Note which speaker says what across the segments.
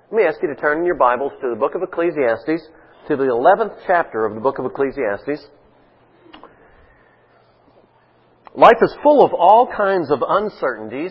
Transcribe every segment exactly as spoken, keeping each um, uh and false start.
Speaker 1: Let me ask you to turn in your Bibles to the book of Ecclesiastes, to the eleventh chapter of the book of Ecclesiastes. Life is full of all kinds of uncertainties,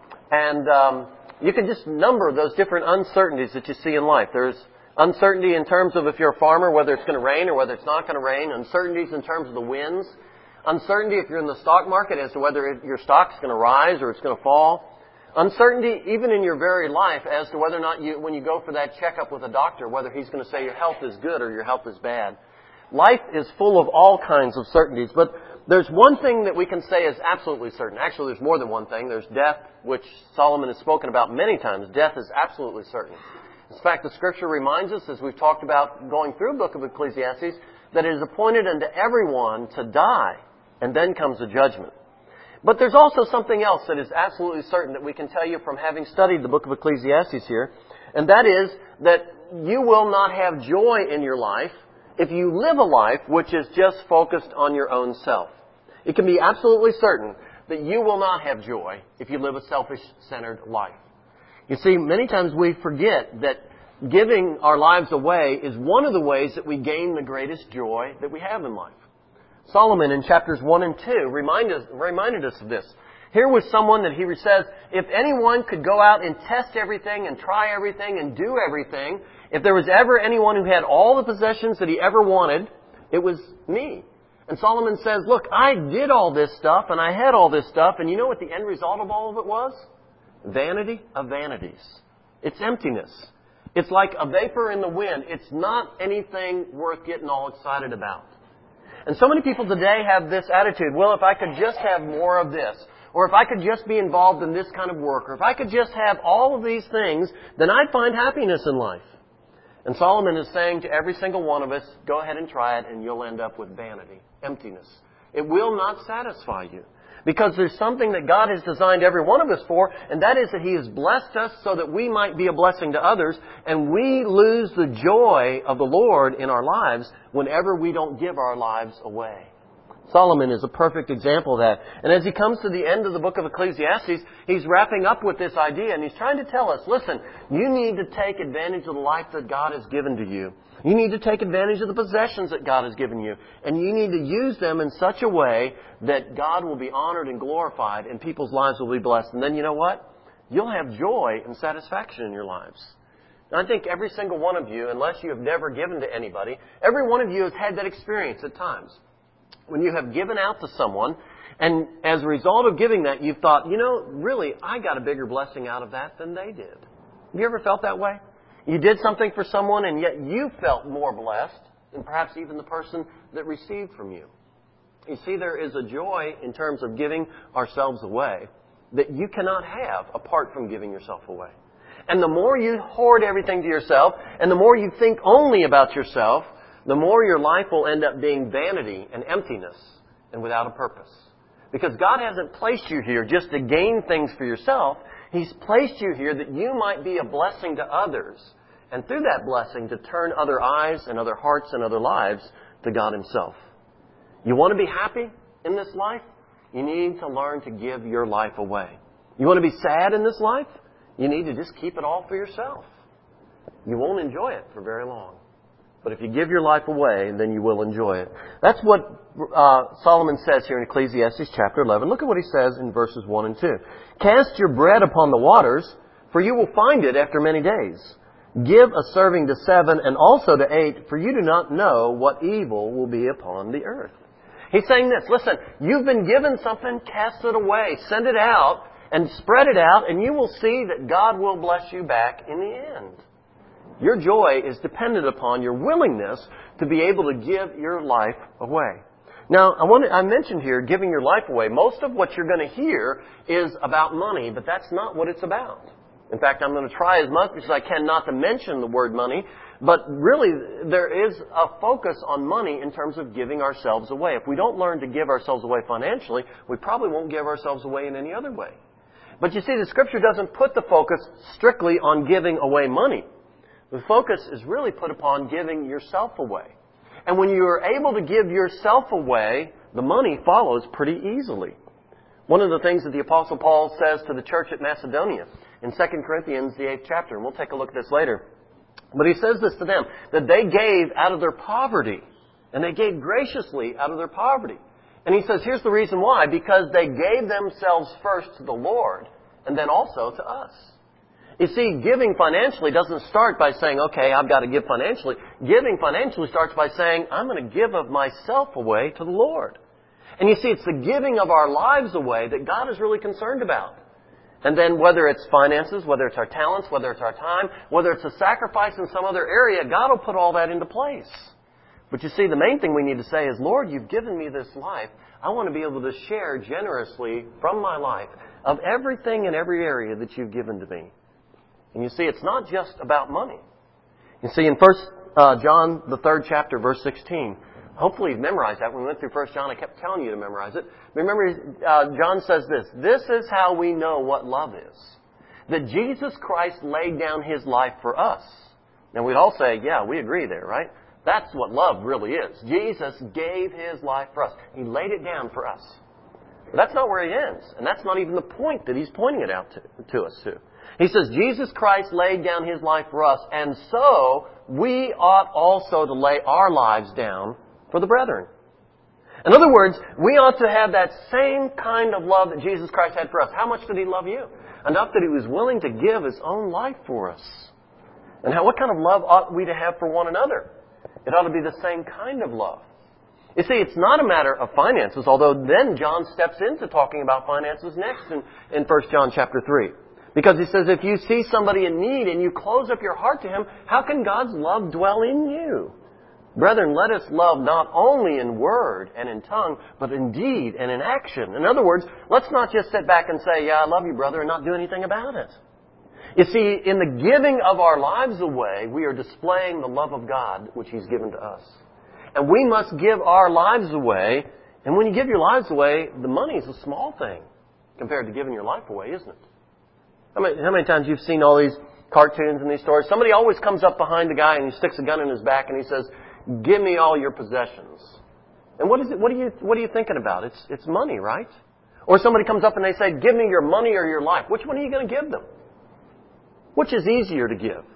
Speaker 1: and um, you can just number those different uncertainties that you see in life. There's uncertainty in terms of if you're a farmer, whether it's going to rain or whether it's not going to rain. Uncertainties in terms of the winds. Uncertainty if you're in the stock market as to whether your stock's going to rise or it's going to fall. Uncertainty even in your very life as to whether or not you, when you go for that checkup with a doctor, whether he's going to say your health is good or your health is bad. Life is full of all kinds of certainties, but there's one thing that we can say is absolutely certain. Actually, there's more than one thing. There's death, which Solomon has spoken about many times. Death is absolutely certain. In fact, the Scripture reminds us, as we've talked about going through the book of Ecclesiastes, that it is appointed unto everyone to die, and then comes the judgment. But there's also something else that is absolutely certain that we can tell you from having studied the book of Ecclesiastes here, and that is that you will not have joy in your life if you live a life which is just focused on your own self. It can be absolutely certain that you will not have joy if you live a selfish-centered life. You see, many times we forget that giving our lives away is one of the ways that we gain the greatest joy that we have in life. Solomon in chapters one and two remind us, reminded us of this. Here was someone that he says, if anyone could go out and test everything and try everything and do everything, if there was ever anyone who had all the possessions that he ever wanted, it was me. And Solomon says, look, I did all this stuff and I had all this stuff, and you know what the end result of all of it was? Vanity of vanities. It's emptiness. It's like a vapor in the wind. It's not anything worth getting all excited about. And so many people today have this attitude, well, if I could just have more of this, or if I could just be involved in this kind of work, or if I could just have all of these things, then I'd find happiness in life. And Solomon is saying to every single one of us, go ahead and try it, and you'll end up with vanity, emptiness. It will not satisfy you. Because there's something that God has designed every one of us for, and that is that He has blessed us so that we might be a blessing to others, and we lose the joy of the Lord in our lives whenever we don't give our lives away. Solomon is a perfect example of that. And as he comes to the end of the book of Ecclesiastes, he's wrapping up with this idea, and he's trying to tell us, listen, you need to take advantage of the life that God has given to you. You need to take advantage of the possessions that God has given you. And you need to use them in such a way that God will be honored and glorified and people's lives will be blessed. And then you know what? You'll have joy and satisfaction in your lives. And I think every single one of you, unless you have never given to anybody, every one of you has had that experience at times. When you have given out to someone, and as a result of giving that, you've thought, you know, really, I got a bigger blessing out of that than they did. Have you ever felt that way? You did something for someone, and yet you felt more blessed than perhaps even the person that received from you. You see, there is a joy in terms of giving ourselves away that you cannot have apart from giving yourself away. And the more you hoard everything to yourself, and the more you think only about yourself, the more your life will end up being vanity and emptiness and without a purpose. Because God hasn't placed you here just to gain things for yourself. He's placed you here that you might be a blessing to others. And through that blessing to turn other eyes and other hearts and other lives to God Himself. You want to be happy in this life? You need to learn to give your life away. You want to be sad in this life? You need to just keep it all for yourself. You won't enjoy it for very long. But if you give your life away, then you will enjoy it. That's what uh, Solomon says here in Ecclesiastes chapter eleven. Look at what he says in verses one and two. Cast your bread upon the waters, for you will find it after many days. Give a serving to seven and also to eight, for you do not know what evil will be upon the earth. He's saying this, listen, you've been given something, cast it away, send it out, and spread it out, and you will see that God will bless you back in the end. Your joy is dependent upon your willingness to be able to give your life away. Now, I want to, I mentioned here giving your life away. Most of what you're going to hear is about money, but that's not what it's about. In fact, I'm going to try as much as I can not to mention the word money, but really there is a focus on money in terms of giving ourselves away. If we don't learn to give ourselves away financially, we probably won't give ourselves away in any other way. But you see, the Scripture doesn't put the focus strictly on giving away money. The focus is really put upon giving yourself away. And when you are able to give yourself away, the money follows pretty easily. One of the things that the Apostle Paul says to the church at Macedonia in Second Corinthians, the eighth chapter. And we'll take a look at this later. But he says this to them, that they gave out of their poverty. And they gave graciously out of their poverty. And he says, here's the reason why. Because they gave themselves first to the Lord, and then also to us. You see, giving financially doesn't start by saying, okay, I've got to give financially. Giving financially starts by saying, I'm going to give of myself away to the Lord. And you see, it's the giving of our lives away that God is really concerned about. And then whether it's finances, whether it's our talents, whether it's our time, whether it's a sacrifice in some other area, God will put all that into place. But you see, the main thing we need to say is, Lord, you've given me this life. I want to be able to share generously from my life of everything in every area that you've given to me. And you see, it's not just about money. You see, in First uh, John, the third chapter, verse sixteen, hopefully you've memorized that. When we went through First John, I kept telling you to memorize it. Remember, uh, John says this, this is how we know what love is. That Jesus Christ laid down His life for us. Now, we'd all say, yeah, we agree there, right? That's what love really is. Jesus gave His life for us. He laid it down for us. But that's not where He ends. And that's not even the point that He's pointing it out to, to us to. He says, Jesus Christ laid down His life for us, and so we ought also to lay our lives down for the brethren. In other words, we ought to have that same kind of love that Jesus Christ had for us. How much did He love you? Enough that He was willing to give His own life for us. And how, what kind of love ought we to have for one another? It ought to be the same kind of love. You see, it's not a matter of finances, although then John steps into talking about finances next in, in First John chapter three. Because he says, if you see somebody in need and you close up your heart to him, how can God's love dwell in you? Brethren, let us love not only in word and in tongue, but in deed and in action. In other words, let's not just sit back and say, yeah, I love you, brother, and not do anything about it. You see, in the giving of our lives away, we are displaying the love of God, which He's given to us. And we must give our lives away. And when you give your lives away, the money is a small thing compared to giving your life away, isn't it? How many, how many times you've seen all these cartoons and these stories? Somebody always comes up behind the guy and he sticks a gun in his back and he says, give me all your possessions. And what is it? What are you, what are you thinking about? It's, it's money, right? Or somebody comes up and they say, give me your money or your life. Which one are you going to give them? Which is easier to give?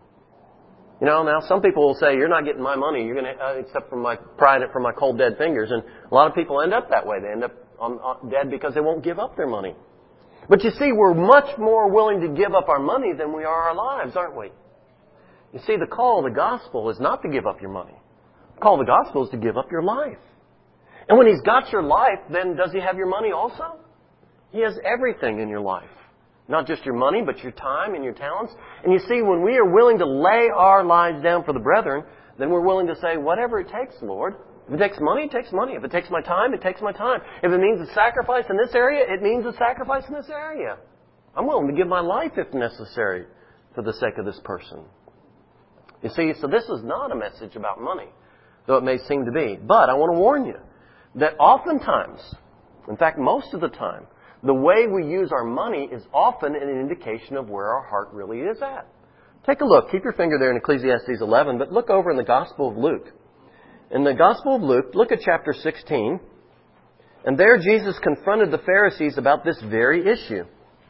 Speaker 1: You know, now some people will say, you're not getting my money, you're going to, uh, except for my prying it from my cold dead fingers. And a lot of people end up that way. They end up on, on, dead because they won't give up their money. But you see, we're much more willing to give up our money than we are our lives, aren't we? You see, the call of the gospel is not to give up your money. The call of the gospel is to give up your life. And when He's got your life, then does He have your money also? He has everything in your life. Not just your money, but your time and your talents. And you see, when we are willing to lay our lives down for the brethren, then we're willing to say, whatever it takes, Lord. If it takes money, it takes money. If it takes my time, it takes my time. If it means a sacrifice in this area, it means a sacrifice in this area. I'm willing to give my life if necessary for the sake of this person. You see, so this is not a message about money, though it may seem to be. But I want to warn you that oftentimes, in fact, most of the time, the way we use our money is often an indication of where our heart really is at. Take a look. Keep your finger there in Ecclesiastes eleven, but look over in the Gospel of Luke. In the Gospel of Luke, look at chapter sixteen. And there Jesus confronted the Pharisees about this very issue.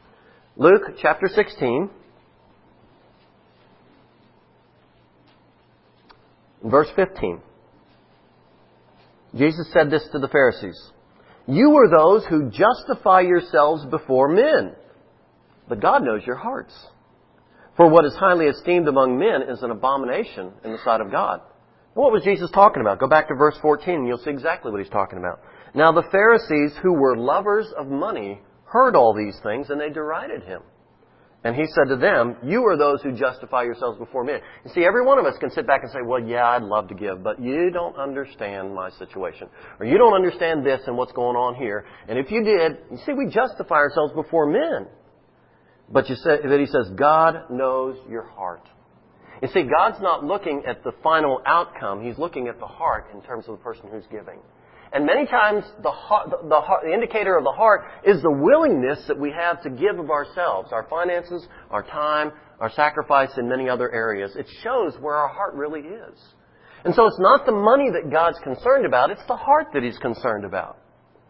Speaker 1: Luke chapter sixteen, verse fifteen. Jesus said this to the Pharisees. You are those who justify yourselves before men, but God knows your hearts. For what is highly esteemed among men is an abomination in the sight of God. What was Jesus talking about? Go back to verse fourteen and you'll see exactly what He's talking about. Now the Pharisees, who were lovers of money, heard all these things and they derided Him. And He said to them, you are those who justify yourselves before men. You see, every one of us can sit back and say, well, yeah, I'd love to give, but you don't understand my situation. Or you don't understand this and what's going on here. And if you did, you see, we justify ourselves before men. But you say, but He says, God knows your heart. You see, God's not looking at the final outcome. He's looking at the heart in terms of the person who's giving. And many times, the, heart, the, the, heart, the indicator of the heart is the willingness that we have to give of ourselves, our finances, our time, our sacrifice in many other areas. It shows where our heart really is. And so it's not the money that God's concerned about, it's the heart that He's concerned about.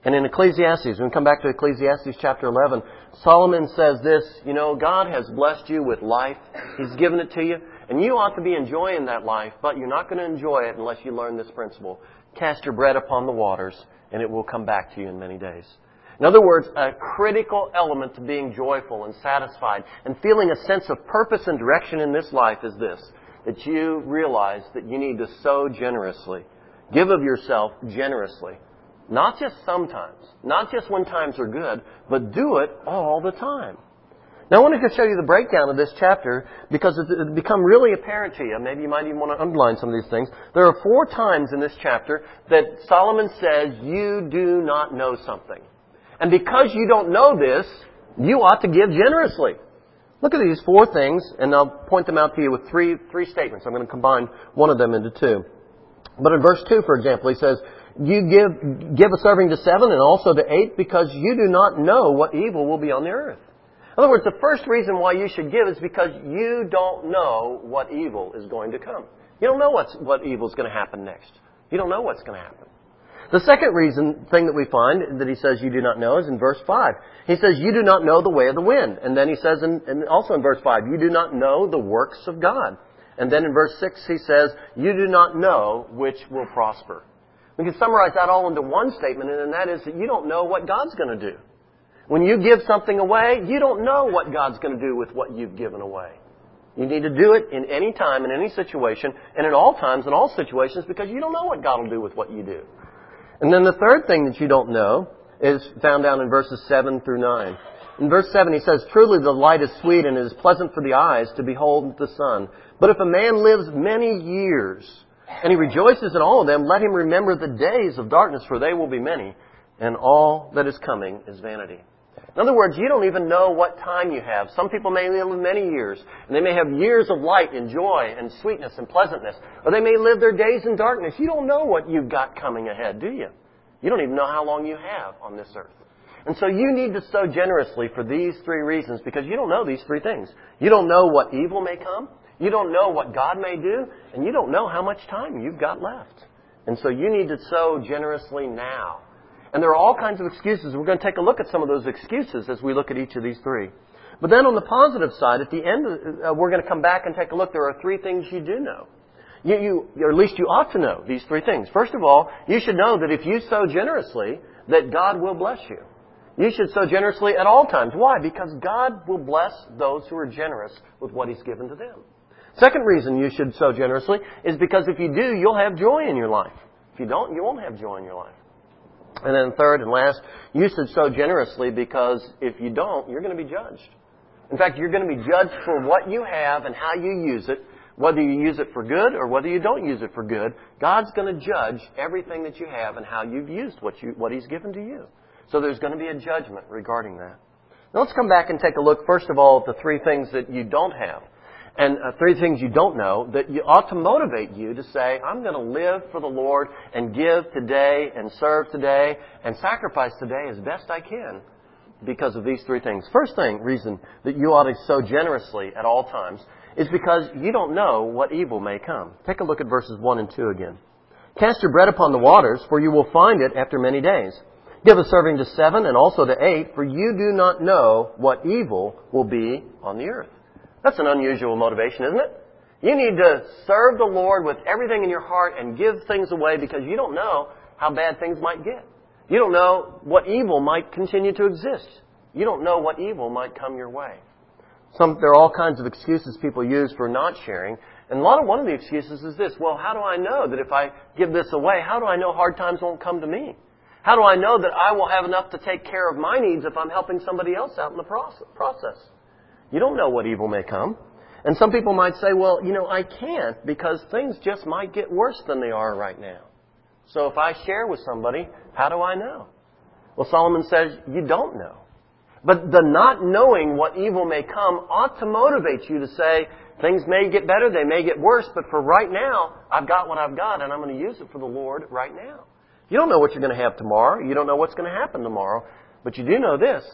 Speaker 1: And in Ecclesiastes, when we come back to Ecclesiastes chapter eleven, Solomon says this, you know, God has blessed you with life. He's given it to you. And you ought to be enjoying that life, but you're not going to enjoy it unless you learn this principle. Cast your bread upon the waters, and it will come back to you in many days. In other words, a critical element to being joyful and satisfied and feeling a sense of purpose and direction in this life is this, that you realize that you need to sow generously. Give of yourself generously. Not just sometimes, not just when times are good, but do it all the time. Now I wanted to show you the breakdown of this chapter because it's become really apparent to you. Maybe you might even want to underline some of these things. There are four times in this chapter that Solomon says you do not know something. And because you don't know this, you ought to give generously. Look at these four things, and I'll point them out to you with three three statements. I'm going to combine one of them into two. But in verse two, for example, he says, you give give a serving to seven and also to eight because you do not know what evil will be on the earth. In other words, the first reason why you should give is because you don't know what evil is going to come. You don't know what's, what evil is going to happen next. You don't know what's going to happen. The second reason, thing that we find that he says you do not know is in verse five. He says you do not know the way of the wind. And then he says, in, and also in verse five, you do not know the works of God. And then in verse six he says, you do not know which will prosper. We can summarize that all into one statement, and that is that you don't know what God's going to do. When you give something away, you don't know what God's going to do with what you've given away. You need to do it in any time, in any situation, and in all times, in all situations, because you don't know what God will do with what you do. And then the third thing that you don't know is found down in verses seven through nine. In verse seven he says, truly the light is sweet and it is pleasant for the eyes to behold the sun. But if a man lives many years, and he rejoices in all of them, let him remember the days of darkness, for they will be many, and all that is coming is vanity. In other words, you don't even know what time you have. Some people may live many years, and they may have years of light and joy and sweetness and pleasantness, or they may live their days in darkness. You don't know what you've got coming ahead, do you? You don't even know how long you have on this earth. And so you need to sow generously for these three reasons, because you don't know these three things. You don't know what evil may come. You don't know what God may do, and you don't know how much time you've got left. And so you need to sow generously now. And there are all kinds of excuses. We're going to take a look at some of those excuses as we look at each of these three. But then on the positive side, at the end, uh, we're going to come back and take a look. There are three things you do know. You, you, or at least you ought to know these three things. First of all, you should know that if you sow generously, that God will bless you. You should sow generously at all times. Why? Because God will bless those who are generous with what He's given to them. Second reason you should sow generously is because if you do, you'll have joy in your life. If you don't, you won't have joy in your life. And then third and last, you should sow generously because if you don't, you're going to be judged. In fact, you're going to be judged for what you have and how you use it, whether you use it for good or whether you don't use it for good. God's going to judge everything that you have and how you've used what you what He's given to you. So there's going to be a judgment regarding that. Now let's come back and take a look, first of all, at the three things that you don't have. And uh, three things you don't know that you ought to motivate you to say, I'm going to live for the Lord and give today and serve today and sacrifice today as best I can because of these three things. First thing, reason that you ought to sow generously at all times is because you don't know what evil may come. Take a look at verses one and two again. Cast your bread upon the waters, for you will find it after many days. Give a serving to seven and also to eight, for you do not know what evil will be on the earth. That's an unusual motivation, isn't it? You need to serve the Lord with everything in your heart and give things away because you don't know how bad things might get. You don't know what evil might continue to exist. You don't know what evil might come your way. Some, there are all kinds of excuses people use for not sharing. And a lot of one of the excuses is this, well, how do I know that if I give this away, how do I know hard times won't come to me? How do I know that I will have enough to take care of my needs if I'm helping somebody else out in the process? You don't know what evil may come. And some people might say, well, you know, I can't because things just might get worse than they are right now. So if I share with somebody, how do I know? Well, Solomon says, you don't know. But the not knowing what evil may come ought to motivate you to say, things may get better, they may get worse, but for right now, I've got what I've got and I'm going to use it for the Lord right now. You don't know what you're going to have tomorrow. You don't know what's going to happen tomorrow. But you do know this.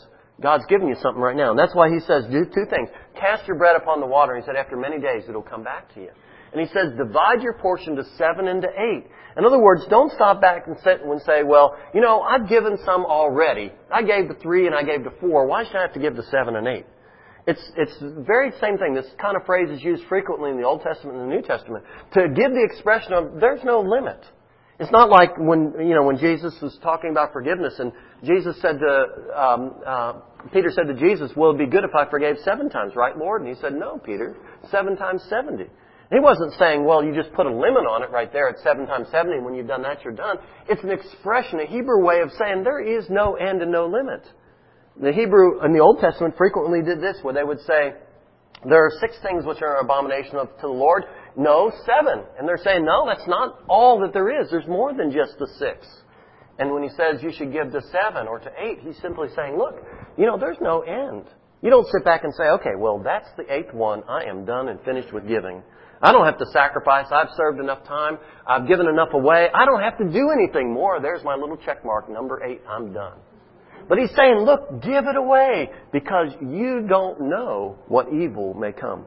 Speaker 1: God's giving you something right now. And that's why He says, do two things. Cast your bread upon the water. He said, after many days, it'll come back to you. And He says, divide your portion to seven and to eight. In other words, don't stop back and sit and say, well, you know, I've given some already. I gave to three and I gave to four. Why should I have to give to seven and eight? It's it's the very same thing. This kind of phrase is used frequently in the Old Testament and the New Testament to give the expression of there's no limit. It's not like when, you know, when Jesus was talking about forgiveness and Jesus said to, um, uh, Peter said to Jesus, well, it'd be good if I forgave seven times, right, Lord? And He said, no, Peter, seven times seventy. He wasn't saying, well, you just put a limit on it right there at seven times seventy, and when you've done that, you're done. It's an expression, a Hebrew way of saying there is no end and no limit. The Hebrew in the Old Testament frequently did this, where they would say, there are six things which are an abomination of, to the Lord. No, seven. And they're saying, no, that's not all that there is. There's more than just the six. And when He says you should give to seven or to eight, He's simply saying, look, you know, there's no end. You don't sit back and say, okay, well, that's the eighth one. I am done and finished with giving. I don't have to sacrifice. I've served enough time. I've given enough away. I don't have to do anything more. There's my little check mark, number eight. I'm done. But He's saying, look, give it away because you don't know what evil may come.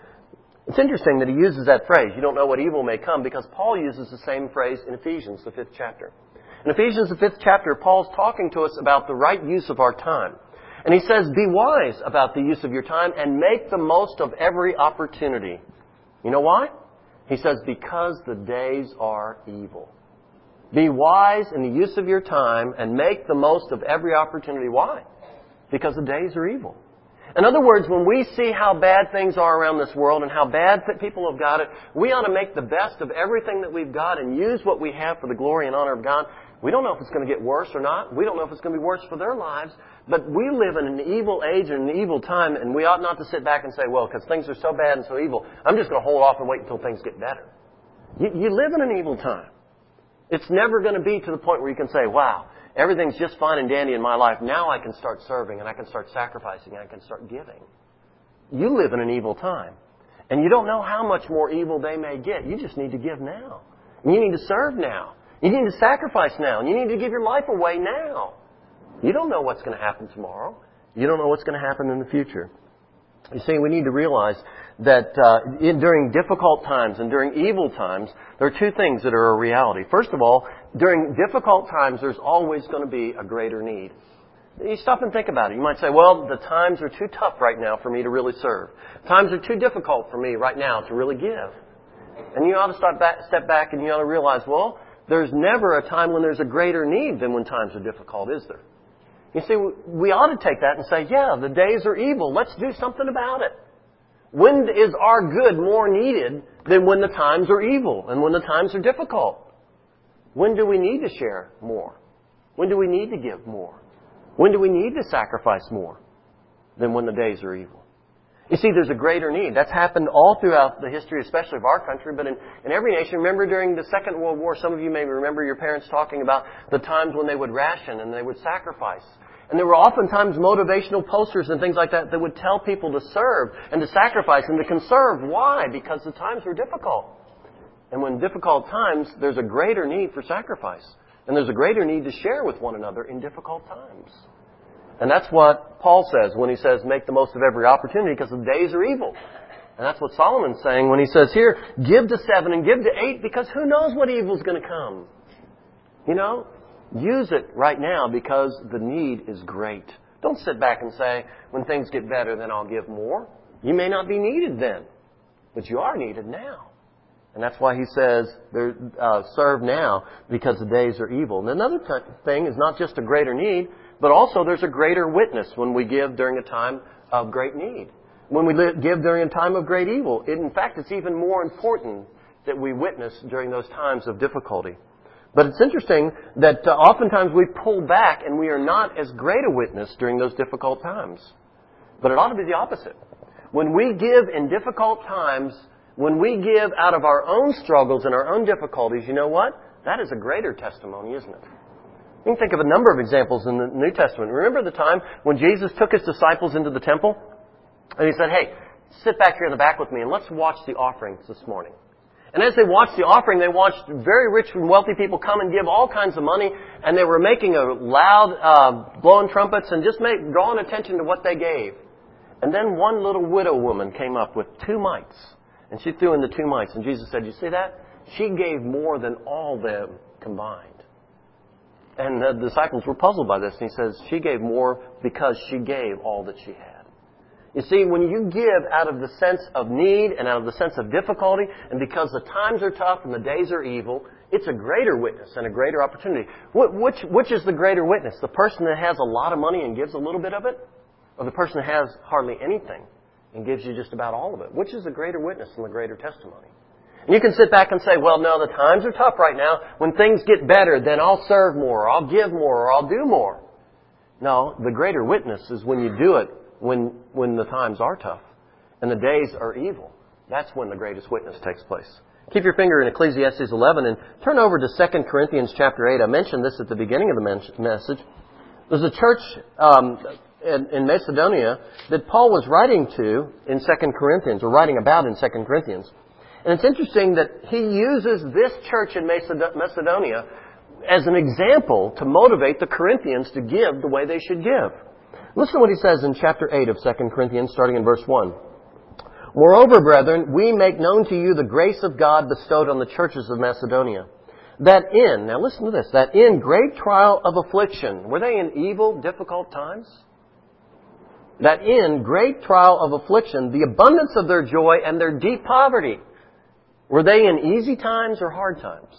Speaker 1: It's interesting that he uses that phrase, you don't know what evil may come, because Paul uses the same phrase in Ephesians, the fifth chapter. In Ephesians, the fifth chapter, Paul's talking to us about the right use of our time. And he says, be wise about the use of your time and make the most of every opportunity. You know why? He says, because the days are evil. Be wise in the use of your time and make the most of every opportunity. Why? Because the days are evil. In other words, when we see how bad things are around this world and how bad people have got it, we ought to make the best of everything that we've got and use what we have for the glory and honor of God. We don't know if it's going to get worse or not. We don't know if it's going to be worse for their lives. But we live in an evil age and an evil time, and we ought not to sit back and say, well, because things are so bad and so evil, I'm just going to hold off and wait until things get better. You, you live in an evil time. It's never going to be to the point where you can say, wow, everything's just fine and dandy in my life. Now I can start serving and I can start sacrificing and I can start giving. You live in an evil time. And you don't know how much more evil they may get. You just need to give now. And you need to serve now. You need to sacrifice now. And you need to give your life away now. You don't know what's going to happen tomorrow. You don't know what's going to happen in the future. You see, we need to realize that uh, in, during difficult times and during evil times, there are two things that are a reality. First of all, during difficult times, there's always going to be a greater need. You stop and think about it. You might say, well, the times are too tough right now for me to really serve. Times are too difficult for me right now to really give. And you ought to start back, step back and you ought to realize, well, there's never a time when there's a greater need than when times are difficult, is there? You see, we ought to take that and say, yeah, the days are evil. Let's do something about it. When is our good more needed than when the times are evil and when the times are difficult? When do we need to share more? When do we need to give more? When do we need to sacrifice more than when the days are evil? You see, there's a greater need. That's happened all throughout the history, especially of our country, but in, in every nation. Remember during the Second World War, some of you may remember your parents talking about the times when they would ration and they would sacrifice. And there were oftentimes motivational posters and things like that that would tell people to serve and to sacrifice and to conserve. Why? Because the times were difficult. And when difficult times, there's a greater need for sacrifice. And there's a greater need to share with one another in difficult times. And that's what Paul says when he says, make the most of every opportunity because the days are evil. And that's what Solomon's saying when he says here, give to seven and give to eight because who knows what evil is going to come. You know? Use it right now because the need is great. Don't sit back and say, when things get better, then I'll give more. You may not be needed then, but you are needed now. And that's why he says, uh, serve now because the days are evil. And another thing is not just a greater need, but also there's a greater witness when we give during a time of great need. When we give during a time of great evil, it, in fact, it's even more important that we witness during those times of difficulty. But it's interesting that uh, oftentimes we pull back and we are not as great a witness during those difficult times. But it ought to be the opposite. When we give in difficult times, when we give out of our own struggles and our own difficulties, you know what? That is a greater testimony, isn't it? You can think of a number of examples in the New Testament. Remember the time when Jesus took his disciples into the temple? And he said, hey, sit back here in the back with me and let's watch the offerings this morning. And as they watched the offering, they watched very rich and wealthy people come and give all kinds of money, and they were making a loud, uh, blowing trumpets and just make, drawing attention to what they gave. And then one little widow woman came up with two mites, and she threw in the two mites, and Jesus said, "You see that? She gave more than all them combined." And the disciples were puzzled by this, and he says, she gave more because she gave all that she had. You see, when you give out of the sense of need and out of the sense of difficulty, and because the times are tough and the days are evil, it's a greater witness and a greater opportunity. Which, which is the greater witness? The person that has a lot of money and gives a little bit of it? Or the person that has hardly anything and gives you just about all of it? Which is the greater witness and the greater testimony? And you can sit back and say, well, no, the times are tough right now. When things get better, then I'll serve more, or I'll give more, or I'll do more. No, the greater witness is when you do it when when the times are tough and the days are evil. That's when the greatest witness takes place. Keep your finger in Ecclesiastes eleven and turn over to Second Corinthians chapter eight. I mentioned this at the beginning of the message. There's a church um, in, in Macedonia that Paul was writing to in Second Corinthians, or writing about in Second Corinthians. And it's interesting that he uses this church in Macedonia as an example to motivate the Corinthians to give the way they should give. Listen to what he says in chapter eight of Second Corinthians, starting in verse one. "Moreover, brethren, we make known to you the grace of God bestowed on the churches of Macedonia, that in," now listen to this, "that in great trial of affliction," were they in evil, difficult times? "That in great trial of affliction, the abundance of their joy and their deep poverty," were they in easy times or hard times?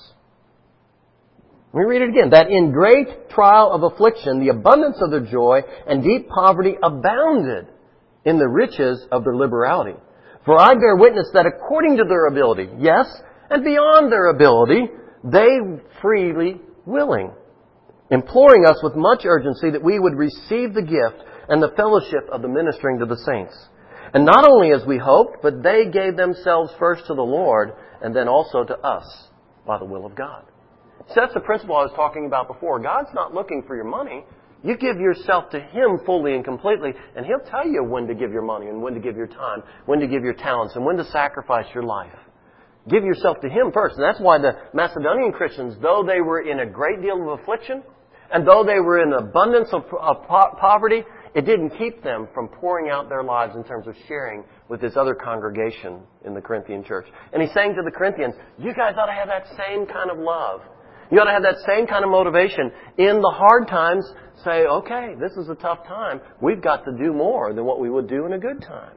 Speaker 1: Let me read it again. "That in great trial of affliction, the abundance of their joy and deep poverty abounded in the riches of their liberality. For I bear witness that according to their ability, yes, and beyond their ability, they freely willing, imploring us with much urgency that we would receive the gift and the fellowship of the ministering to the saints. And not only as we hoped, but they gave themselves first to the Lord, and then also to us by the will of God." So that's the principle I was talking about before. God's not looking for your money. You give yourself to Him fully and completely, and He'll tell you when to give your money and when to give your time, when to give your talents, and when to sacrifice your life. Give yourself to Him first. And that's why the Macedonian Christians, though they were in a great deal of affliction, and though they were in abundance of, of po- poverty, it didn't keep them from pouring out their lives in terms of sharing with this other congregation in the Corinthian church. And he's saying to the Corinthians, you guys ought to have that same kind of love. You ought to have that same kind of motivation. In the hard times, say, okay, this is a tough time. We've got to do more than what we would do in a good time.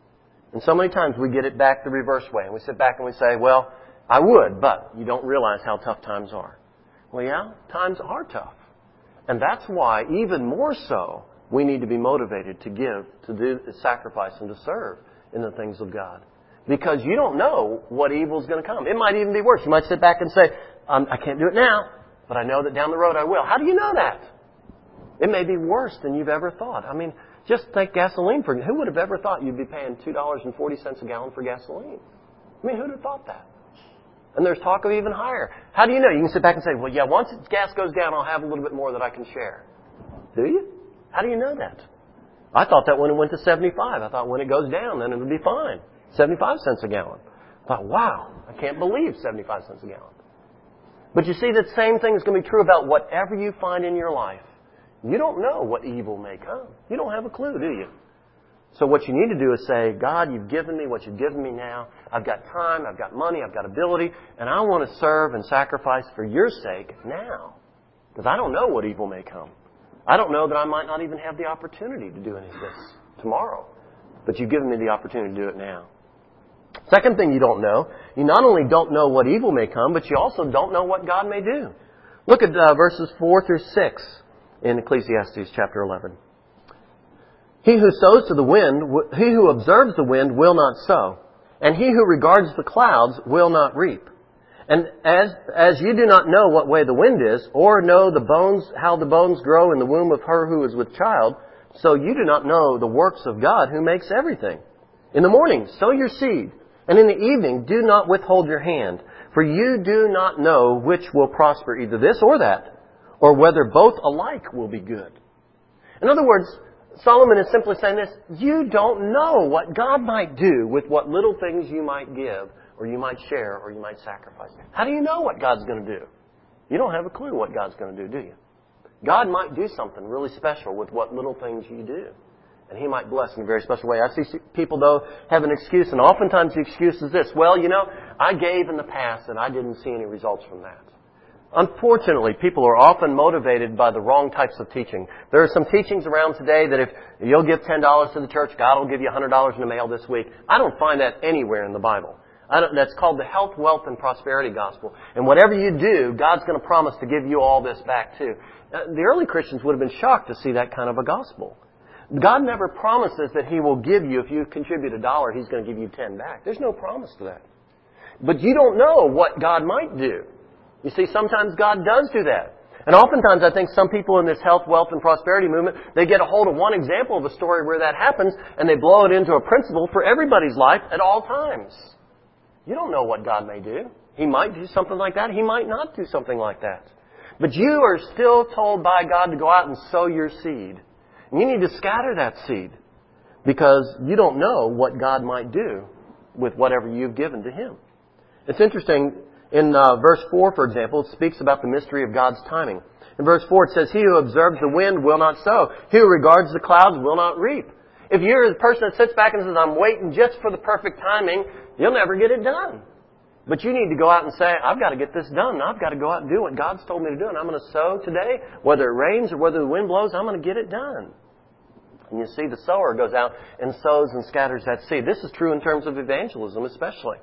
Speaker 1: And so many times we get it back the reverse way. And we sit back and we say, well, I would, but you don't realize how tough times are. Well, yeah, times are tough. And that's why, even more so, we need to be motivated to give, to do, to sacrifice, and to serve in the things of God. Because you don't know what evil is going to come. It might even be worse. You might sit back and say, um, I can't do it now, but I know that down the road I will. How do you know that? It may be worse than you've ever thought. I mean, just take gasoline for, who would have ever thought you'd be paying two dollars and forty cents a gallon for gasoline? I mean, who would have thought that? And there's talk of even higher. How do you know? You can sit back and say, well, yeah, once gas goes down, I'll have a little bit more that I can share. Do you? How do you know that? I thought that when it went to seventy-five. I thought when it goes down, then it'll be fine. seventy-five cents a gallon. I thought, wow, I can't believe seventy-five cents a gallon. But you see, that same thing is going to be true about whatever you find in your life. You don't know what evil may come. You don't have a clue, do you? So what you need to do is say, God, you've given me what you've given me now. I've got time, I've got money, I've got ability, and I want to serve and sacrifice for your sake now. Because I don't know what evil may come. I don't know that I might not even have the opportunity to do any of this tomorrow. But you've given me the opportunity to do it now. Second thing you don't know, you not only don't know what evil may come, but you also don't know what God may do. Look at uh, verses four through six in Ecclesiastes chapter eleven. He who sows to the wind, he who observes the wind will not sow, and he who regards the clouds will not reap. And as as you do not know what way the wind is, or know the bones, how the bones grow in the womb of her who is with child, so you do not know the works of God who makes everything. In the morning, sow your seed, and in the evening, do not withhold your hand, for you do not know which will prosper, either this or that, or whether both alike will be good. In other words, Solomon is simply saying this: you don't know what God might do with what little things you might give, or you might share, or you might sacrifice. How do you know what God's going to do? You don't have a clue what God's going to do, do you? God might do something really special with what little things you do. And He might bless in a very special way. I see people, though, have an excuse, and oftentimes the excuse is this: well, you know, I gave in the past and I didn't see any results from that. Unfortunately, people are often motivated by the wrong types of teaching. There are some teachings around today that if you'll give ten dollars to the church, God will give you one hundred dollars in the mail this week. I don't find that anywhere in the Bible. I don't, that's called the health, wealth, and prosperity gospel. And whatever you do, God's going to promise to give you all this back too. Uh, the early Christians would have been shocked to see that kind of a gospel. God never promises that He will give you, if you contribute a dollar, He's going to give you ten back. There's no promise to that. But you don't know what God might do. You see, sometimes God does do that. And oftentimes I think some people in this health, wealth, and prosperity movement, they get a hold of one example of a story where that happens, and they blow it into a principle for everybody's life at all times. You don't know what God may do. He might do something like that. He might not do something like that. But you are still told by God to go out and sow your seed. And you need to scatter that seed, because you don't know what God might do with whatever you've given to Him. It's interesting, in uh, verse four, for example, it speaks about the mystery of God's timing. In verse four it says, "He who observes the wind will not sow. He who regards the clouds will not reap." If you're the person that sits back and says, "I'm waiting just for the perfect timing," you'll never get it done. But you need to go out and say, "I've got to get this done. I've got to go out and do what God's told me to do. And I'm going to sow today. Whether it rains or whether the wind blows, I'm going to get it done." And you see, the sower goes out and sows and scatters that seed. This is true in terms of evangelism especially.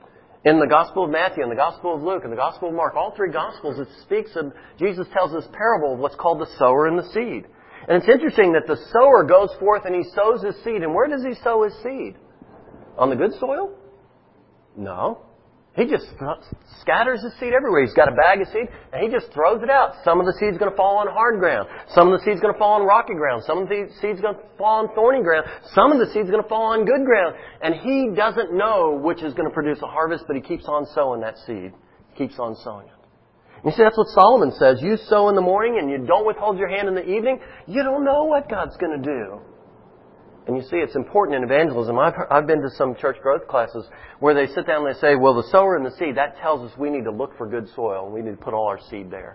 Speaker 1: In the Gospel of Matthew, in the Gospel of Luke, and the Gospel of Mark, all three Gospels, it speaks of, Jesus tells this parable of what's called the sower and the seed. And it's interesting that the sower goes forth and he sows his seed. And where does he sow his seed? On the good soil? No. He just scatters his seed everywhere. He's got a bag of seed, and he just throws it out. Some of the seed's going to fall on hard ground. Some of the seed's going to fall on rocky ground. Some of the seed's going to fall on thorny ground. Some of the seed's going to fall on good ground. And he doesn't know which is going to produce a harvest, but he keeps on sowing that seed. He keeps on sowing it. You see, that's what Solomon says. You sow in the morning, and you don't withhold your hand in the evening. You don't know what God's going to do. And you see, it's important in evangelism. I've, I've been to some church growth classes where they sit down and they say, well, the sower and the seed, that tells us we need to look for good soil and we need to put all our seed there.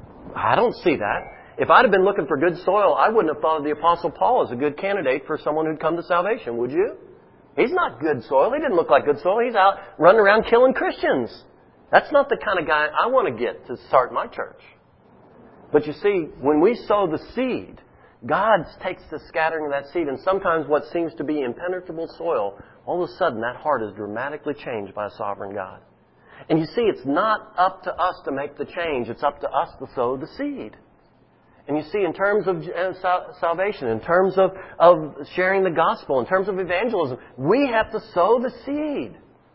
Speaker 1: I don't see that. If I'd have been looking for good soil, I wouldn't have thought of the Apostle Paul as a good candidate for someone who'd come to salvation, would you? He's not good soil. He didn't look like good soil. He's out running around killing Christians. That's not the kind of guy I want to get to start my church. But you see, when we sow the seed, God takes the scattering of that seed, and sometimes what seems to be impenetrable soil, all of a sudden that heart is dramatically changed by a sovereign God. And you see, it's not up to us to make the change. It's up to us to sow the seed. And you see, in terms of salvation, in terms of, of sharing the gospel, in terms of evangelism, we have to sow the seed.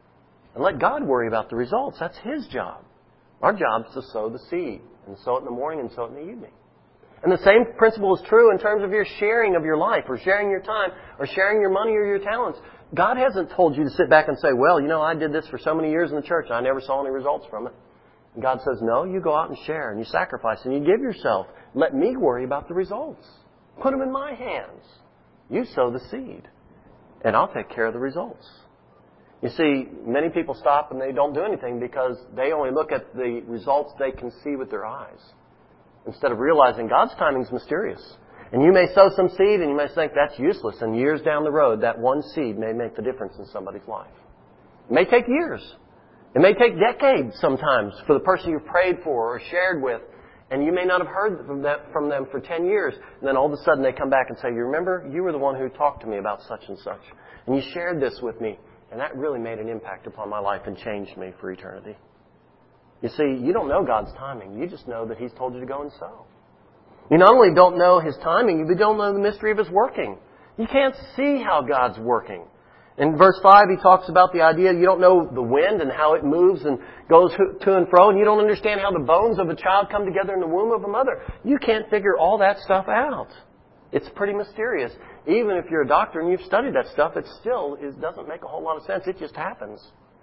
Speaker 1: And let God worry about the results. That's His job. Our job is to sow the seed, and sow it in the morning and sow it in the evening. And the same principle is true in terms of your sharing of your life, or sharing your time, or sharing your money or your talents. God hasn't told you to sit back and say, well, you know, I did this for so many years in the church, and I never saw any results from it. And God says, no, you go out and share, and you sacrifice, and you give yourself. Let me worry about the results. Put them in my hands. You sow the seed, and I'll take care of the results. You see, many people stop and they don't do anything because they only look at the results they can see with their eyes, instead of realizing God's timing is mysterious. And you may sow some seed and you may think that's useless. And years down the road, that one seed may make the difference in somebody's life. It may take years. It may take decades sometimes for the person you prayed for or shared with. And you may not have heard from, that, from them for ten years. And then all of a sudden they come back and say, you remember, you were the one who talked to me about such and such. And you shared this with me. And that really made an impact upon my life and changed me for eternity. You see, you don't know God's timing. You just know that He's told you to go and sow. You not only don't know His timing, you don't know the mystery of His working. You can't see how God's working. In verse five, he talks about the idea you don't know the wind and how it moves and goes to and fro, and you don't understand how the bones of a child come together in the womb of a mother. You can't figure all that stuff out. It's pretty mysterious. Even if you're a doctor and you've studied that stuff, it still is, doesn't make a whole lot of sense. It just happens.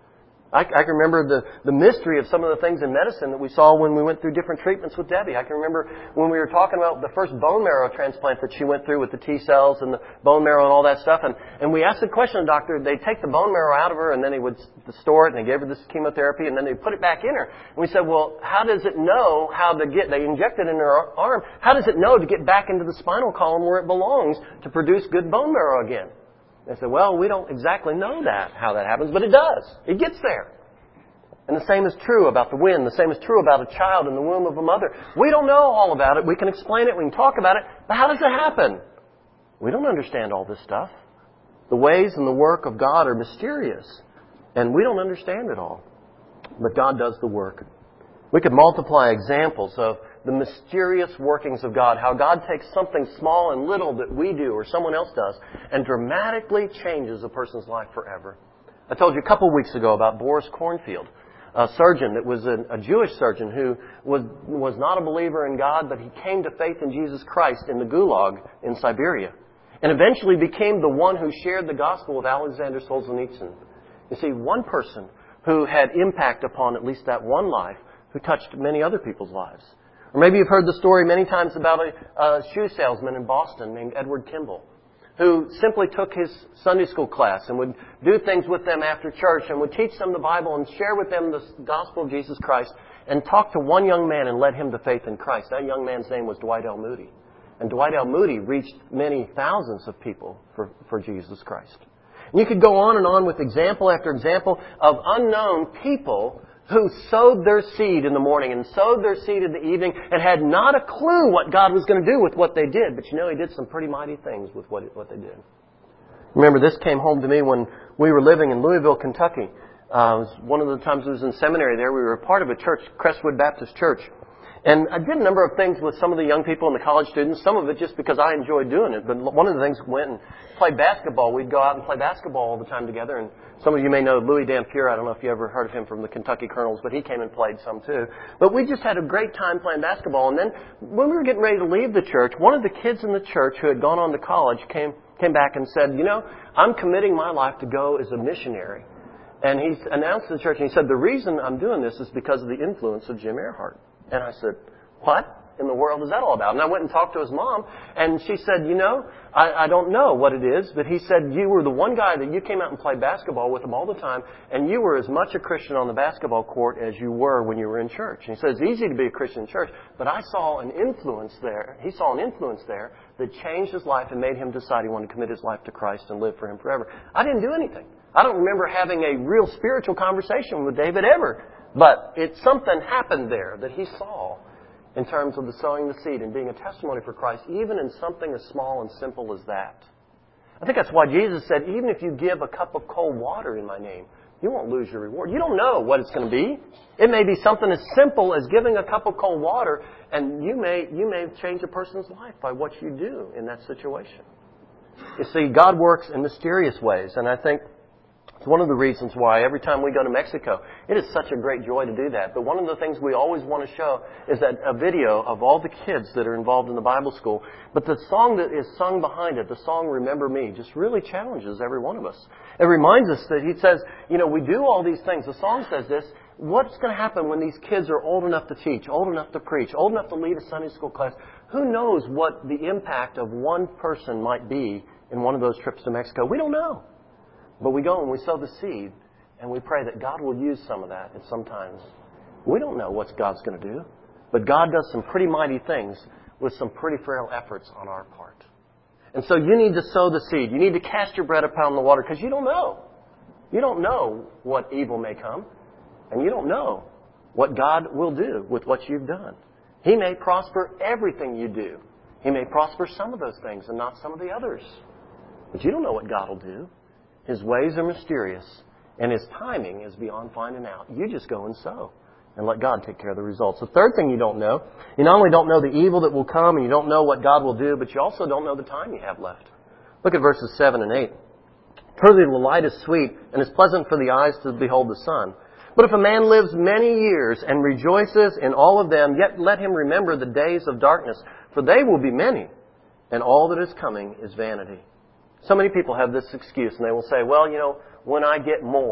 Speaker 1: I, I can remember the, the mystery of some of the things in medicine that we saw when we went through different treatments with Debbie. I can remember when we were talking about the first bone marrow transplant that she went through with the T cells and the bone marrow and all that stuff. And, and we asked the question, doctor, they'd take the bone marrow out of her and then they would store it and they gave her this chemotherapy and then they'd put it back in her. And we said, well, how does it know how to get, they inject it in her arm, how does it know to get back into the spinal column where it belongs to produce good bone marrow again? They said, well, we don't exactly know that, how that happens, but it does. It gets there. And the same is true about the wind. The same is true about a child in the womb of a mother. We don't know all about it. We can explain it. We can talk about it. But how does it happen? We don't understand all this stuff. The ways and the work of God are mysterious. And we don't understand it all. But God does the work. We could multiply examples of the mysterious workings of God, how God takes something small and little that we do or someone else does and dramatically changes a person's life forever. I told you a couple of weeks ago about Boris Cornfield, a surgeon that was a, a Jewish surgeon who was, was not a believer in God, but he came to faith in Jesus Christ in the Gulag in Siberia and eventually became the one who shared the gospel with Alexander Solzhenitsyn. You see, one person who had impact upon at least that one life who touched many other people's lives. Or maybe you've heard the story many times about a, a shoe salesman in Boston named Edward Kimball, who simply took his Sunday school class and would do things with them after church and would teach them the Bible and share with them the gospel of Jesus Christ and talk to one young man and led him to faith in Christ. That young man's name was Dwight L. Moody. And Dwight L. Moody reached many thousands of people for, for Jesus Christ. And you could go on and on with example after example of unknown people who sowed their seed in the morning and sowed their seed in the evening and had not a clue what God was going to do with what they did. But you know, He did some pretty mighty things with what, what they did. Remember, this came home to me when we were living in Louisville, Kentucky. Uh, it was one of the times I was in seminary there. We were a part of a church, Crestwood Baptist Church. And I did a number of things with some of the young people and the college students, some of it just because I enjoyed doing it. But one of the things, we went and played basketball. We'd go out and play basketball all the time together. And some of you may know Louis Dampier. I don't know if you ever heard of him from the Kentucky Colonels, but he came and played some too. But we just had a great time playing basketball. And then when we were getting ready to leave the church, one of the kids in the church who had gone on to college came came back and said, you know, I'm committing my life to go as a missionary. And he announced to the church, and he said, the reason I'm doing this is because of the influence of Jim Earhart. And I said, what in the world is that all about? And I went and talked to his mom, and she said, you know, I, I don't know what it is, but he said, you were the one guy that you came out and played basketball with him all the time, and you were as much a Christian on the basketball court as you were when you were in church. And he said, it's easy to be a Christian in church, but I saw an influence there. He saw an influence there that changed his life and made him decide he wanted to commit his life to Christ and live for Him forever. I didn't do anything. I don't remember having a real spiritual conversation with David ever, but it something happened there that he saw in terms of the sowing the seed and being a testimony for Christ, even in something as small and simple as that. I think that's why Jesus said, even if you give a cup of cold water in my name, you won't lose your reward. You don't know what it's going to be. It may be something as simple as giving a cup of cold water, and you may you may change a person's life by what you do in that situation. You see, God works in mysterious ways, and I think it's one of the reasons why every time we go to Mexico, it is such a great joy to do that. But one of the things we always want to show is that a video of all the kids that are involved in the Bible school. But the song that is sung behind it, the song Remember Me, just really challenges every one of us. It reminds us that he says, you know, we do all these things. The song says this. What's going to happen when these kids are old enough to teach, old enough to preach, old enough to lead a Sunday school class? Who knows what the impact of one person might be in one of those trips to Mexico? We don't know. But we go and we sow the seed, and we pray that God will use some of that. And sometimes we don't know what God's going to do. But God does some pretty mighty things with some pretty frail efforts on our part. And so you need to sow the seed. You need to cast your bread upon the water because you don't know. You don't know what evil may come. And you don't know what God will do with what you've done. He may prosper everything you do. He may prosper some of those things and not some of the others. But you don't know what God will do. His ways are mysterious, and His timing is beyond finding out. You just go and sow and let God take care of the results. The third thing you don't know, you not only don't know the evil that will come, and you don't know what God will do, but you also don't know the time you have left. Look at verses seven and eight. Truly the light is sweet, and is pleasant for the eyes to behold the sun. But if a man lives many years and rejoices in all of them, yet let him remember the days of darkness, for they will be many, and all that is coming is vanity. So many people have this excuse, and they will say, well, you know, when I get more,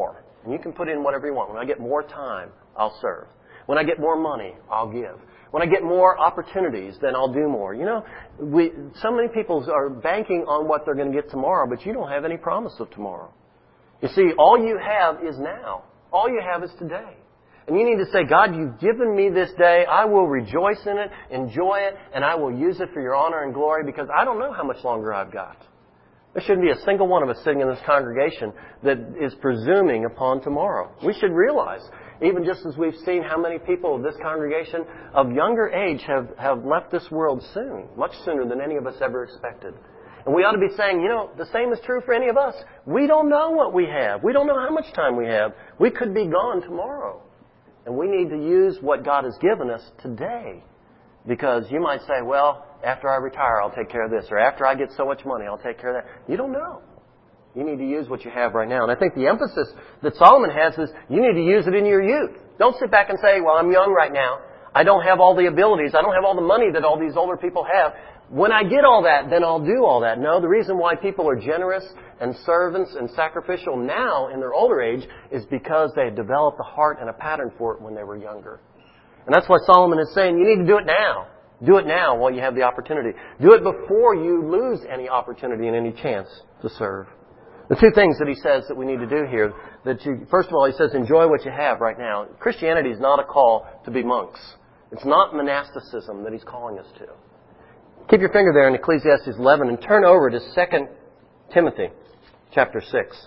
Speaker 1: And you can put in whatever you want. When I get more time, I'll serve. When I get more money, I'll give. When I get more opportunities, then I'll do more. You know, we, so many people are banking on what they're going to get tomorrow, but you don't have any promise of tomorrow. You see, all you have is now. All you have is today. And you need to say, God, you've given me this day. I will rejoice in it, enjoy it, and I will use it for your honor and glory because I don't know how much longer I've got. There shouldn't be a single one of us sitting in this congregation that is presuming upon tomorrow. We should realize, even just as we've seen how many people of this congregation of younger age have, have left this world soon, much sooner than any of us ever expected. And we ought to be saying, you know, the same is true for any of us. We don't know what we have. We don't know how much time we have. We could be gone tomorrow. And we need to use what God has given us today. Because you might say, well, after I retire, I'll take care of this. Or after I get so much money, I'll take care of that. You don't know. You need to use what you have right now. And I think the emphasis that Solomon has is you need to use it in your youth. Don't sit back and say, well, I'm young right now. I don't have all the abilities. I don't have all the money that all these older people have. When I get all that, then I'll do all that. No, the reason why people are generous and servants and sacrificial now in their older age is because they have developed a heart and a pattern for it when they were younger. And that's why Solomon is saying you need to do it now. Do it now while you have the opportunity. Do it before you lose any opportunity and any chance to serve. The two things that he says that we need to do here, that you, first of all, he says enjoy what you have right now. Christianity is not a call to be monks. It's not monasticism that he's calling us to. Keep your finger there in Ecclesiastes eleven and turn over to Second Timothy chapter six.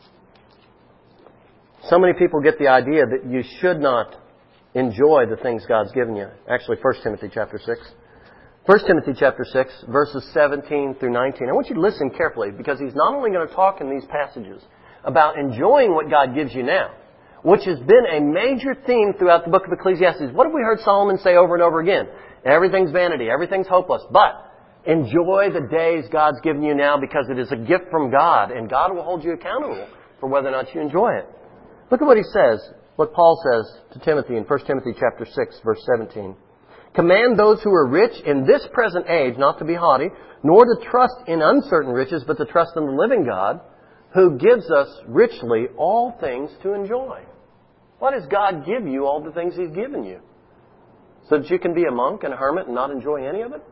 Speaker 1: So many people get the idea that you should not enjoy the things God's given you. Actually, First Timothy chapter six. First Timothy chapter six, verses seventeen through nineteen. I want you to listen carefully because he's not only going to talk in these passages about enjoying what God gives you now, which has been a major theme throughout the book of Ecclesiastes. What have we heard Solomon say over and over again? Everything's vanity. Everything's hopeless. But enjoy the days God's given you now because it is a gift from God, and God will hold you accountable for whether or not you enjoy it. Look at what he says, what Paul says to Timothy in First Timothy chapter six, verse seventeen. Command those who are rich in this present age not to be haughty, nor to trust in uncertain riches, but to trust in the living God, who gives us richly all things to enjoy. Why does God give you all the things He's given you? So that you can be a monk and a hermit and not enjoy any of it?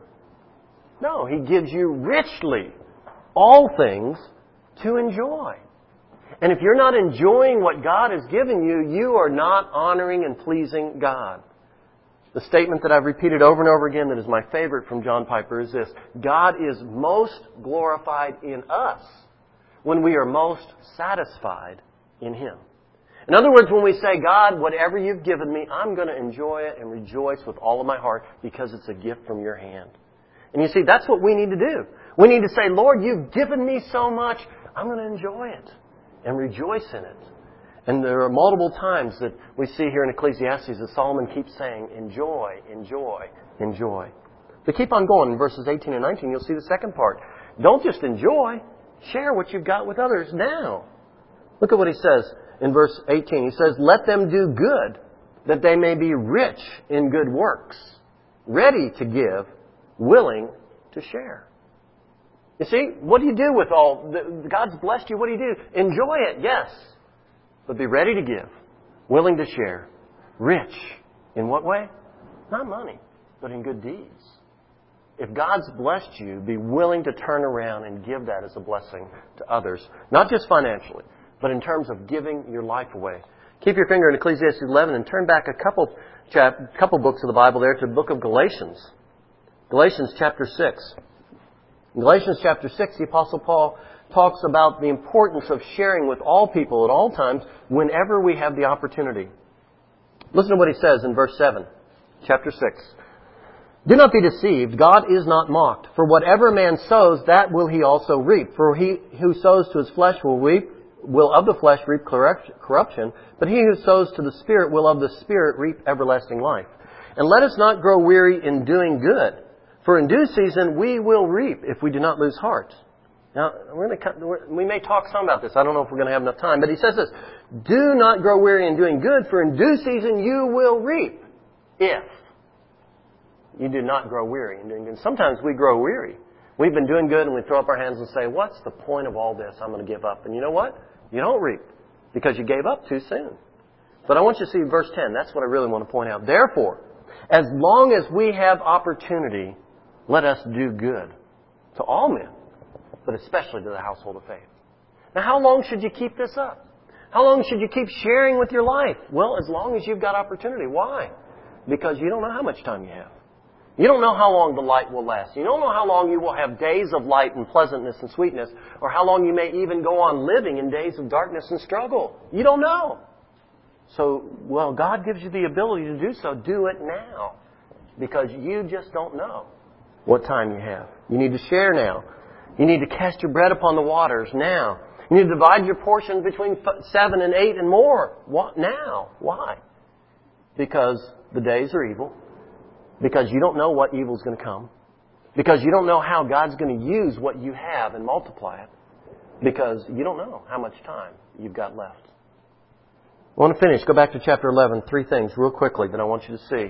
Speaker 1: No, He gives you richly all things to enjoy. And if you're not enjoying what God has given you, you are not honoring and pleasing God. The statement that I've repeated over and over again that is my favorite from John Piper is this: God is most glorified in us when we are most satisfied in Him. In other words, when we say, God, whatever you've given me, I'm going to enjoy it and rejoice with all of my heart because it's a gift from your hand. And you see, that's what we need to do. We need to say, Lord, you've given me so much, I'm going to enjoy it and rejoice in it. And there are multiple times that we see here in Ecclesiastes that Solomon keeps saying, enjoy, enjoy, enjoy. But keep on going in verses eighteen and nineteen, you'll see the second part. Don't just enjoy, share what you've got with others now. Look at what he says in verse eighteen. He says, let them do good, that they may be rich in good works, ready to give, willing to share. You see, what do you do with all, the, God's blessed you, what do you do? Enjoy it, yes. But be ready to give, willing to share, rich. In what way? Not money, but in good deeds. If God's blessed you, be willing to turn around and give that as a blessing to others. Not just financially, but in terms of giving your life away. Keep your finger in Ecclesiastes eleven and turn back a couple, chap, couple books of the Bible there to the book of Galatians. Galatians chapter six. In Galatians chapter six, the Apostle Paul talks about the importance of sharing with all people at all times whenever we have the opportunity. Listen to what he says in verse seven, chapter six. Do not be deceived. God is not mocked. For whatever a man sows, that will he also reap. For he who sows to his flesh will reap, will of the flesh reap corruption, but he who sows to the Spirit will of the Spirit reap everlasting life. And let us not grow weary in doing good, for in due season we will reap if we do not lose heart. Now, we're going to, we may talk some about this. I don't know if we're going to have enough time. But he says this: do not grow weary in doing good, for in due season you will reap if you do not grow weary in doing good. Sometimes we grow weary. We've been doing good and we throw up our hands and say, what's the point of all this? I'm going to give up. And you know what? You don't reap. because you gave up too soon. But I want you to see verse ten. That's what I really want to point out. Therefore, as long as we have opportunity, let us do good to all men, but especially to the household of faith. Now, how long should you keep this up? How long should you keep sharing with your life? Well, as long as you've got opportunity. Why? Because you don't know how much time you have. You don't know how long the light will last. You don't know how long you will have days of light and pleasantness and sweetness, or how long you may even go on living in days of darkness and struggle. You don't know. So, well, God gives you the ability to do so. Do it now. Because you just don't know what time you have. You need to share now. You need to cast your bread upon the waters now. You need to divide your portion between seven and eight and more. What now? Why? Because the days are evil. Because you don't know what evil is going to come. Because you don't know how God's going to use what you have and multiply it. Because you don't know how much time you've got left. I want to finish. Go back to chapter eleven. Three things real quickly that I want you to see.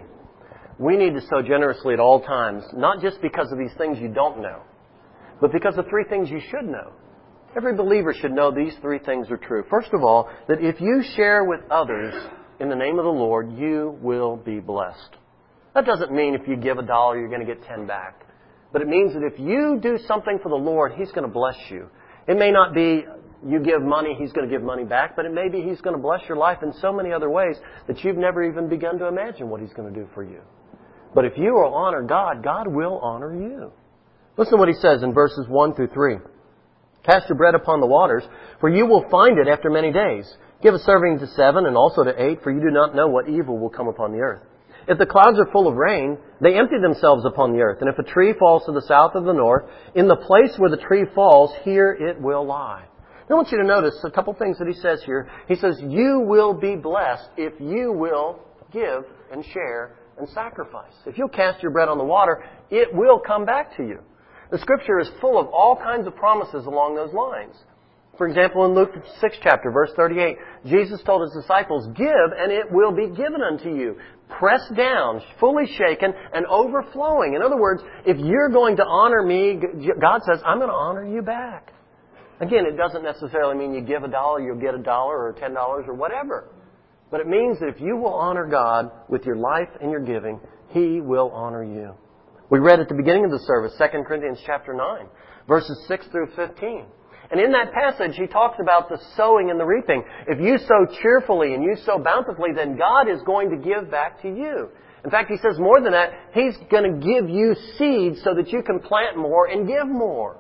Speaker 1: We need to sow generously at all times, not just because of these things you don't know, but because of three things you should know. Every believer should know these three things are true. First of all, that if you share with others in the name of the Lord, you will be blessed. That doesn't mean if you give a dollar, you're going to get ten back. But it means that if you do something for the Lord, He's going to bless you. It may not be you give money, He's going to give money back, but it may be He's going to bless your life in so many other ways that you've never even begun to imagine what He's going to do for you. But if you will honor God, God will honor you. Listen to what He says in verses one through three. Cast your bread upon the waters, for you will find it after many days. Give a serving to seven and also to eight, for you do not know what evil will come upon the earth. If the clouds are full of rain, they empty themselves upon the earth. And if a tree falls to the south or the north, in the place where the tree falls, here it will lie. I want you to notice a couple things that he says here. He says, you will be blessed if you will give and share and sacrifice. If you'll cast your bread on the water, it will come back to you. The Scripture is full of all kinds of promises along those lines. For example, in Luke sixth chapter, verse thirty-eight, Jesus told His disciples, give and it will be given unto you. Pressed down, fully shaken, and overflowing. In other words, if you're going to honor me, God says, I'm going to honor you back. Again, it doesn't necessarily mean you give a dollar, you'll get a dollar or ten dollars or whatever. But it means that if you will honor God with your life and your giving, He will honor you. We read at the beginning of the service, Second Corinthians chapter nine, verses six through fifteen. And in that passage, he talks about the sowing and the reaping. If you sow cheerfully and you sow bountifully, then God is going to give back to you. In fact, he says more than that, He's going to give you seeds so that you can plant more and give more.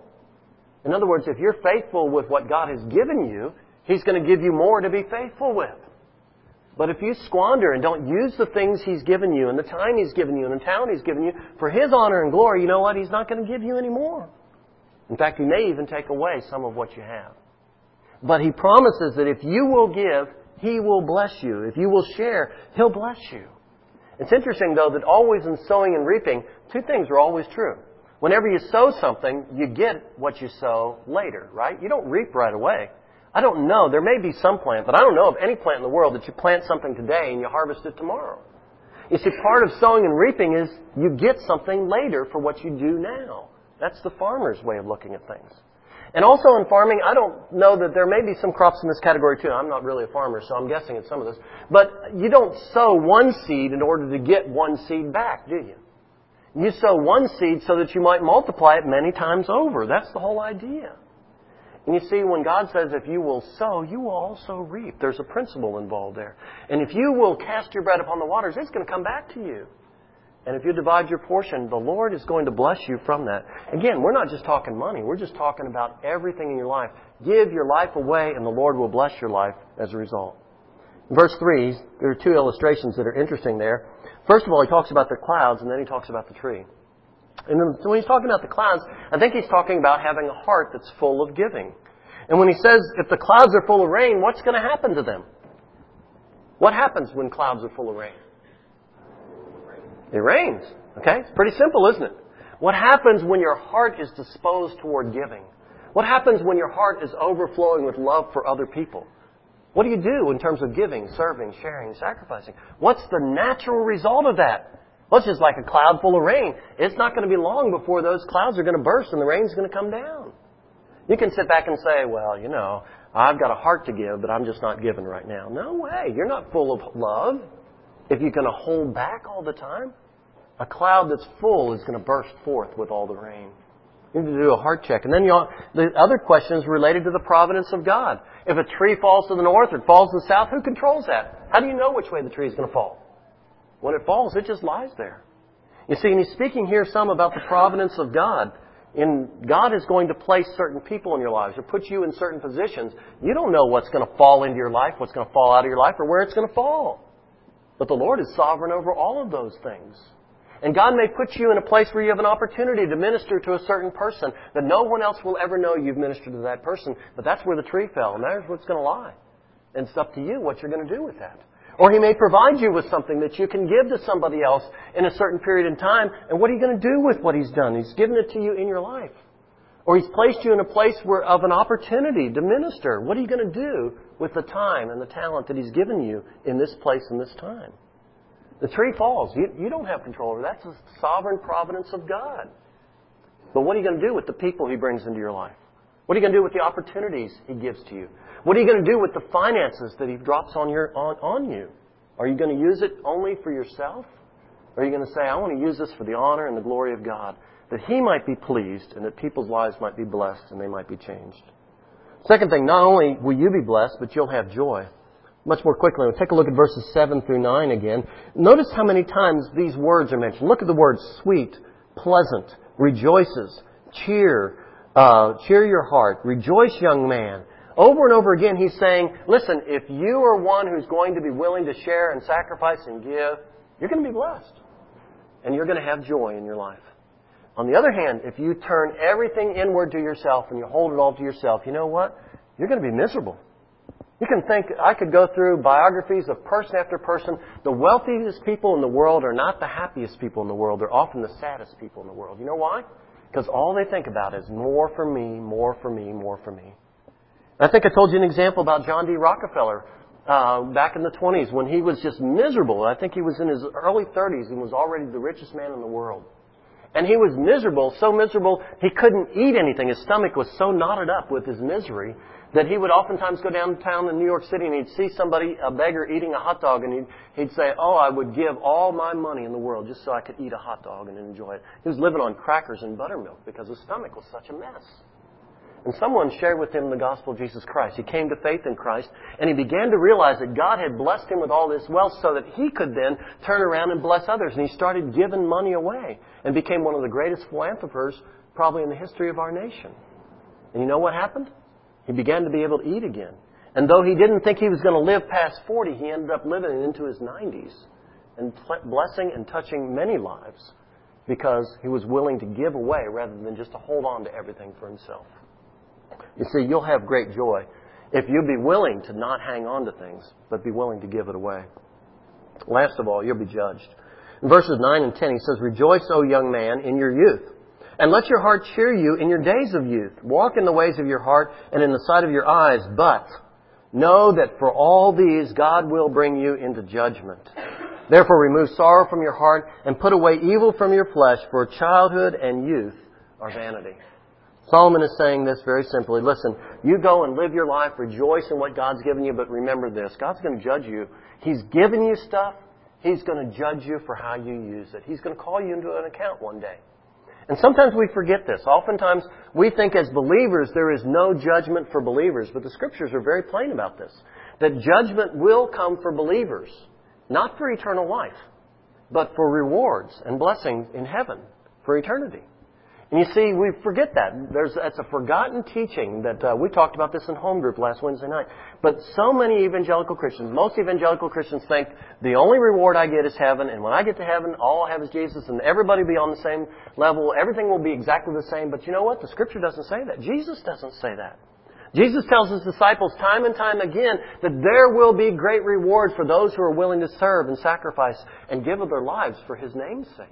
Speaker 1: In other words, if you're faithful with what God has given you, He's going to give you more to be faithful with. But if you squander and don't use the things He's given you and the time He's given you and the talent He's given you for His honor and glory, you know what? He's not going to give you any more. In fact, He may even take away some of what you have. But He promises that if you will give, He will bless you. If you will share, He'll bless you. It's interesting, though, that always in sowing and reaping, two things are always true. Whenever you sow something, you get what you sow later, right? You don't reap right away. I don't know. There may be some plant, but I don't know of any plant in the world that you plant something today and you harvest it tomorrow. You see, part of sowing and reaping is you get something later for what you do now. That's the farmer's way of looking at things. And also in farming, I don't know that there may be some crops in this category too. I'm not really a farmer, so I'm guessing at some of this. But you don't sow one seed in order to get one seed back, do you? You sow one seed so that you might multiply it many times over. That's the whole idea. And you see, when God says if you will sow, you will also reap. There's a principle involved there. And if you will cast your bread upon the waters, it's going to come back to you. And if you divide your portion, the Lord is going to bless you from that. Again, we're not just talking money. We're just talking about everything in your life. Give your life away and the Lord will bless your life as a result. In verse three, there are two illustrations that are interesting there. First of all, he talks about the clouds and then he talks about the tree. And then when he's talking about the clouds, I think he's talking about having a heart that's full of giving. And when he says if the clouds are full of rain, what's going to happen to them? What happens when clouds are full of rain? It rains. Okay? It's pretty simple, isn't it? What happens when your heart is disposed toward giving? What happens when your heart is overflowing with love for other people? What do you do in terms of giving, serving, sharing, sacrificing? What's the natural result of that? Well, it's just like a cloud full of rain. It's not going to be long before those clouds are going to burst and the rain's going to come down. You can sit back and say, well, you know, I've got a heart to give, but I'm just not giving right now. No way. You're not full of love if you're going to hold back all the time. A cloud that's full is going to burst forth with all the rain. You need to do a heart check. And then you the other question is related to the providence of God. If a tree falls to the north or it falls to the south, who controls that? How do you know which way the tree is going to fall? When it falls, it just lies there. You see, and he's speaking here some about the providence of God. In God is going to place certain people in your lives or put you in certain positions. You don't know what's going to fall into your life, what's going to fall out of your life, or where it's going to fall. But the Lord is sovereign over all of those things. And God may put you in a place where you have an opportunity to minister to a certain person that no one else will ever know you've ministered to that person. But that's where the tree fell, and there's what's going to lie. And it's up to you what you're going to do with that. Or He may provide you with something that you can give to somebody else in a certain period of time. And what are you going to do with what He's done? He's given it to you in your life. Or He's placed you in a place where of an opportunity to minister. What are you going to do with the time and the talent that He's given you in this place and this time? The tree falls. You, you don't have control over that. That's the sovereign providence of God. But what are you going to do with the people He brings into your life? What are you going to do with the opportunities He gives to you? What are you going to do with the finances that He drops on your on, on you? Are you going to use it only for yourself? Or are you going to say, I want to use this for the honor and the glory of God, that He might be pleased and that people's lives might be blessed and they might be changed? Second thing, not only will you be blessed, but you'll have joy. Much more quickly, we'll take a look at verses seven through nine again. Notice how many times these words are mentioned. Look at the words sweet, pleasant, rejoices, cheer, uh, cheer your heart, rejoice, young man. Over and over again, He's saying, listen, if you are one who's going to be willing to share and sacrifice and give, you're going to be blessed. And you're going to have joy in your life. On the other hand, if you turn everything inward to yourself and you hold it all to yourself, you know what? You're going to be miserable. You can think, I could go through biographies of person after person. The wealthiest people in the world are not the happiest people in the world. They're often the saddest people in the world. You know why? Because all they think about is more for me, more for me, more for me. I think I told you an example about John D. Rockefeller uh, back in the twenties when he was just miserable. I think he was in his early thirties and was already the richest man in the world. And he was miserable, so miserable he couldn't eat anything. His stomach was so knotted up with his misery that he would oftentimes go downtown in New York City and he'd see somebody, a beggar, eating a hot dog, and he'd, he'd say, oh, I would give all my money in the world just so I could eat a hot dog and enjoy it. He was living on crackers and buttermilk because his stomach was such a mess. And someone shared with him the gospel of Jesus Christ. He came to faith in Christ, and he began to realize that God had blessed him with all this wealth so that he could then turn around and bless others. And he started giving money away and became one of the greatest philanthropers probably in the history of our nation. And you know what happened? He began to be able to eat again. And though he didn't think he was going to live past forty, he ended up living into his nineties and blessing and touching many lives because he was willing to give away rather than just to hold on to everything for himself. You see, you'll have great joy if you'll be willing to not hang on to things, but be willing to give it away. Last of all, you'll be judged. In verses nine and ten, he says, rejoice, O young man, in your youth. And let your heart cheer you in your days of youth. Walk in the ways of your heart and in the sight of your eyes. But know that for all these God will bring you into judgment. Therefore remove sorrow from your heart and put away evil from your flesh, for childhood and youth are vanity. Solomon is saying this very simply. Listen, you go and live your life, rejoice in what God's given you, but remember this. God's going to judge you. He's given you stuff. He's going to judge you for how you use it. He's going to call you into an account one day. And sometimes we forget this. Oftentimes we think as believers there is no judgment for believers, but the Scriptures are very plain about this. That judgment will come for believers, not for eternal life, but for rewards and blessing in heaven for eternity. And you see, we forget that. There's, it's a forgotten teaching that uh, we talked about this in home group last Wednesday night. But so many evangelical Christians, most evangelical Christians think the only reward I get is heaven, and when I get to heaven, all I have is Jesus, and everybody will be on the same level. Everything will be exactly the same. But you know what? The Scripture doesn't say that. Jesus doesn't say that. Jesus tells His disciples time and time again that there will be great reward for those who are willing to serve and sacrifice and give of their lives for His name's sake.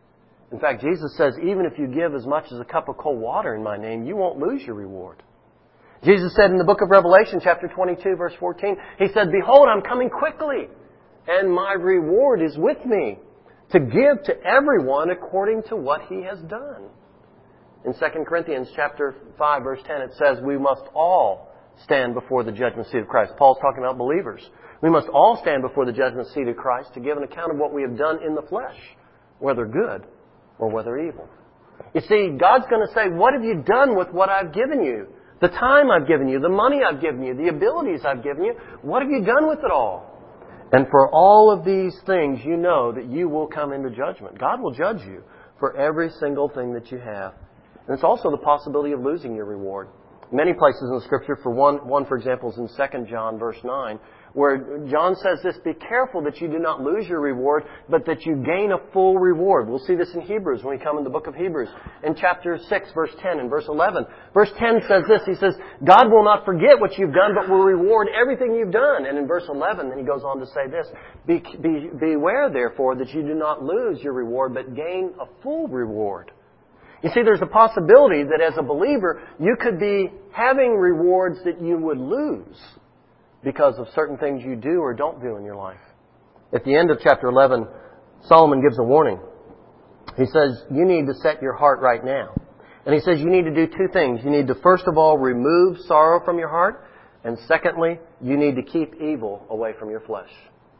Speaker 1: In fact, Jesus says, even if you give as much as a cup of cold water in my name, you won't lose your reward. Jesus said in the book of Revelation, chapter twenty-two, verse fourteen, He said, behold, I'm coming quickly, and my reward is with me, to give to everyone according to what he has done. In Second Corinthians chapter five, verse ten, it says, we must all stand before the judgment seat of Christ. Paul's talking about believers. We must all stand before the judgment seat of Christ to give an account of what we have done in the flesh, whether good or whether evil. You see, God's going to say, what have you done with what I've given you? The time I've given you, the money I've given you, the abilities I've given you. What have you done with it all? And for all of these things, you know that you will come into judgment. God will judge you for every single thing that you have. And it's also the possibility of losing your reward. Many places in the Scripture, for one, one for example, is in Second John verse nine, where John says this, be careful that you do not lose your reward, but that you gain a full reward. We'll see this in Hebrews when we come in the book of Hebrews. In chapter six, verse ten and verse eleven. Verse ten says this, he says, God will not forget what you've done, but will reward everything you've done. And in verse eleven, then he goes on to say this, be, be, beware therefore that you do not lose your reward, but gain a full reward. You see, there's a possibility that as a believer, you could be having rewards that you would lose because of certain things you do or don't do in your life. At the end of chapter eleven, Solomon gives a warning. He says, you need to set your heart right now. And he says you need to do two things. You need to, first of all, remove sorrow from your heart. And secondly, you need to keep evil away from your flesh.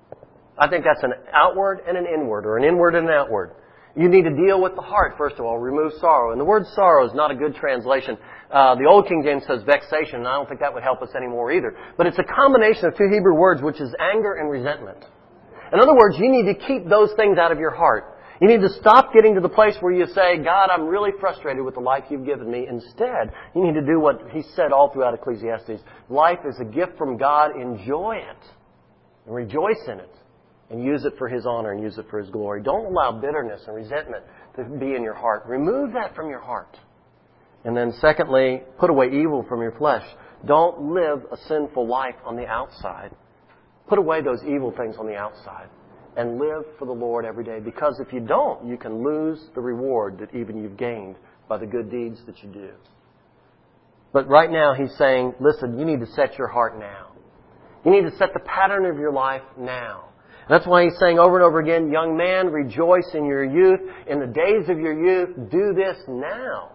Speaker 1: I think that's an outward and an inward, or an inward and an outward. You need to deal with the heart, first of all. Remove sorrow. And the word sorrow is not a good translation. Uh, the Old King James says vexation, and I don't think that would help us anymore either. But it's a combination of two Hebrew words, which is anger and resentment. In other words, you need to keep those things out of your heart. You need to stop getting to the place where you say, God, I'm really frustrated with the life you've given me. Instead, you need to do what he said all throughout Ecclesiastes. Life is a gift from God. Enjoy it and rejoice in it. And use it for His honor and use it for His glory. Don't allow bitterness and resentment to be in your heart. Remove that from your heart. And then secondly, put away evil from your flesh. Don't live a sinful life on the outside. Put away those evil things on the outside. And live for the Lord every day. Because if you don't, you can lose the reward that even you've gained by the good deeds that you do. But right now He's saying, listen, you need to set your heart now. You need to set the pattern of your life now. That's why He's saying over and over again, young man, rejoice in your youth. In the days of your youth, do this now.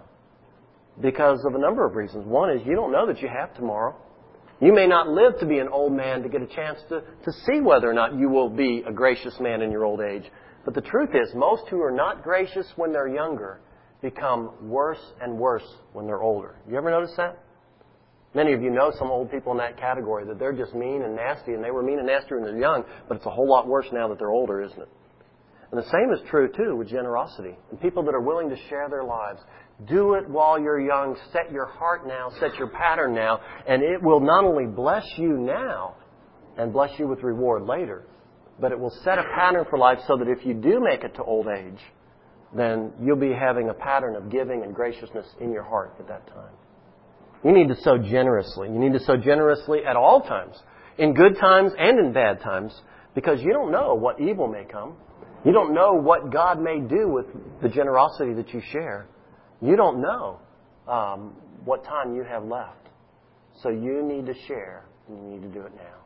Speaker 1: Because of a number of reasons. One is you don't know that you have tomorrow. You may not live to be an old man to get a chance to, to see whether or not you will be a gracious man in your old age. But the truth is, most who are not gracious when they're younger become worse and worse when they're older. You ever notice that? Many of you know some old people in that category, that they're just mean and nasty, and they were mean and nasty when they're young, but it's a whole lot worse now that they're older, isn't it? And the same is true, too, with generosity. And people that are willing to share their lives. Do it while you're young. Set your heart now. Set your pattern now. And it will not only bless you now and bless you with reward later, but it will set a pattern for life so that if you do make it to old age, then you'll be having a pattern of giving and graciousness in your heart at that time. You need to sow generously. You need to sow generously at all times, in good times and in bad times, because you don't know what evil may come. You don't know what God may do with the generosity that you share. You don't know um, what time you have left. So you need to share, and you need to do it now.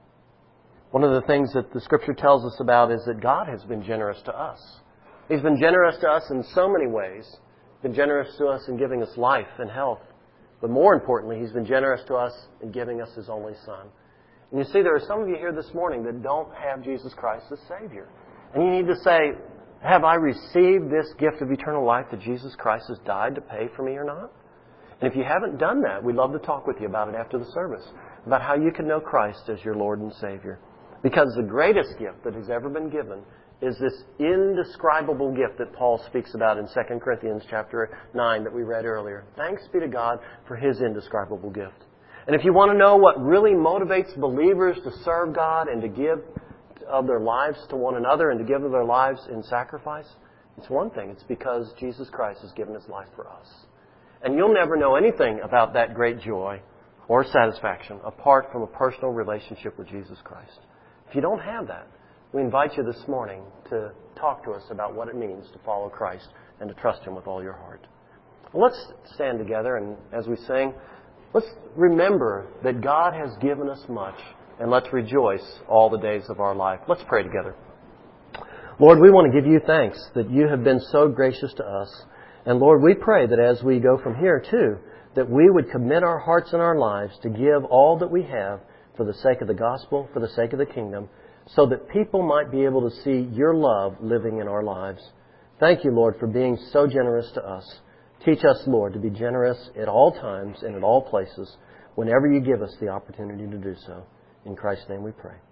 Speaker 1: One of the things that the Scripture tells us about is that God has been generous to us. He's been generous to us in so many ways. He's been generous to us in giving us life and health. But more importantly, He's been generous to us in giving us His only Son. And you see, there are some of you here this morning that don't have Jesus Christ as Savior. And you need to say, have I received this gift of eternal life that Jesus Christ has died to pay for me or not? And if you haven't done that, we'd love to talk with you about it after the service, about how you can know Christ as your Lord and Savior. Because the greatest gift that has ever been given is this indescribable gift that Paul speaks about in Second Corinthians chapter nine that we read earlier. Thanks be to God for His indescribable gift. And if you want to know what really motivates believers to serve God and to give of their lives to one another and to give of their lives in sacrifice, it's one thing. It's because Jesus Christ has given His life for us. And you'll never know anything about that great joy or satisfaction apart from a personal relationship with Jesus Christ. If you don't have that, we invite you this morning to talk to us about what it means to follow Christ and to trust Him with all your heart. Well, let's stand together, and as we sing, let's remember that God has given us much, and let's rejoice all the days of our life. Let's pray together. Lord, we want to give You thanks that You have been so gracious to us. And Lord, we pray that as we go from here too, that we would commit our hearts and our lives to give all that we have for the sake of the gospel, for the sake of the kingdom, so that people might be able to see your love living in our lives. Thank you, Lord, for being so generous to us. Teach us, Lord, to be generous at all times and at all places, whenever you give us the opportunity to do so. In Christ's name we pray.